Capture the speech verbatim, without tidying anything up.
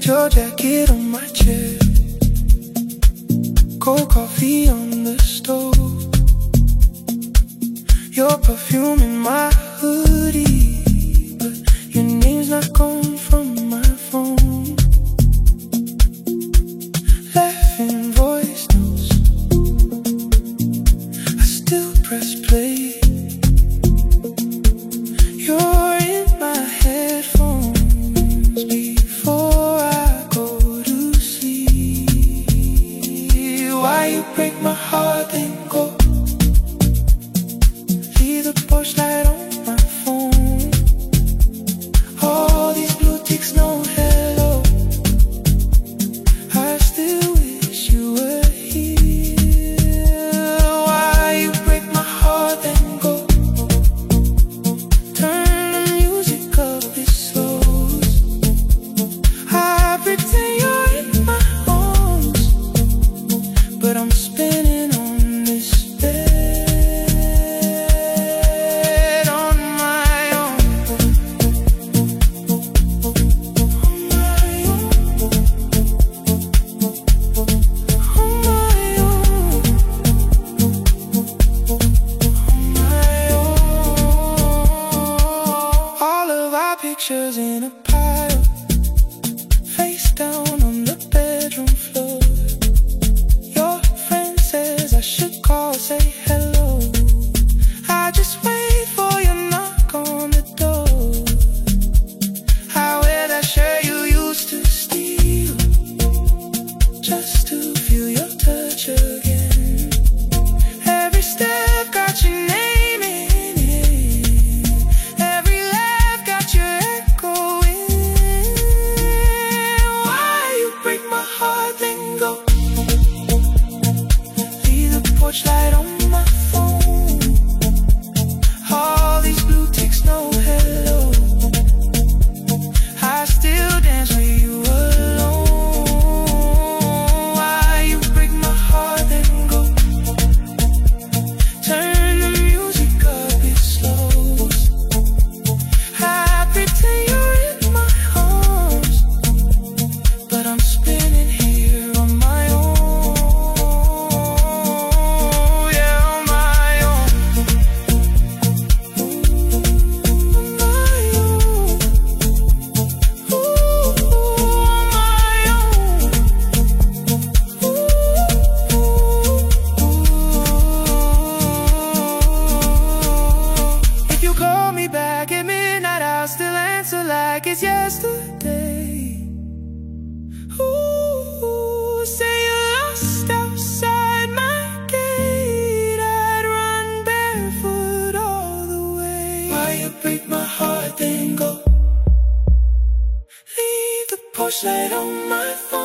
your jacket on my chair, cold coffee on the stove, your perfume in my hoodie, but your name's not gone from my phone. Laughing voice notes, I still press play. You're in my headphones before I go to sleep. Why you break my heart then go? Leave the porch light on my phone. All these blue ticks, no hello. I still wish you were here. Why you break my heart then go? Turn the music up, it slows. I pretend you're in my arms, but I'm spinning on this bed on my own. On my own. On my own. On my own. All of our pictures in a pile, face down on the bedroom floor. Your friend says I should call, say hello. I just wait for your knock on the door. I wear that shirt you used to steal, just to feel your touch again. Every step got your name in it, every laugh got your echo in. Why you break my heart then go? Leave the porch light on my phone. All these blue ticks, no hello. I still dance with you alone. Why you break my heart then go? Turn the music up, it slows. I pretend you're in my arms, but I'm spinning here on my own. Yeah, on my own. On my own. Ooh, on my own. Ooh. If you call me back at midnight, I'll still answer like it's yesterday. Ooh, say you're lost outside my gate, I'd run barefoot all the way. Why you break my heart then go? Leave the porch light on my phone.